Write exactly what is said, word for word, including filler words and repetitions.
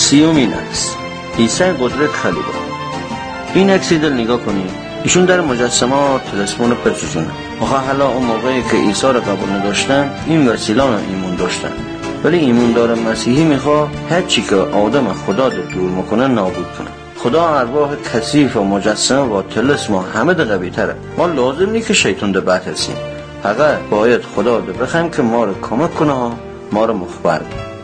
سیومین عکس، عیسی قدرت خلیقه. این عکسی دل نگاه کنید، ایشون در مجسمات طلسم رو پرسوزونه. آخه حالا اون موقعی که عیسی رو قبول نداشتن، این وسیلان رو ایمون داشتن، ولی ایماندار مسیحی میخواد هر چی که آدم خدا رو دور میکنه نابود کنه. خدا ارواح کثیف و مجسم و طلسم و همه ده قوی تره. ما لازم نیست که شیطان ده بترسیم، فقط باید خدا رو بخوایم که ما رو کمک کنه، ما رو مخبر کنه.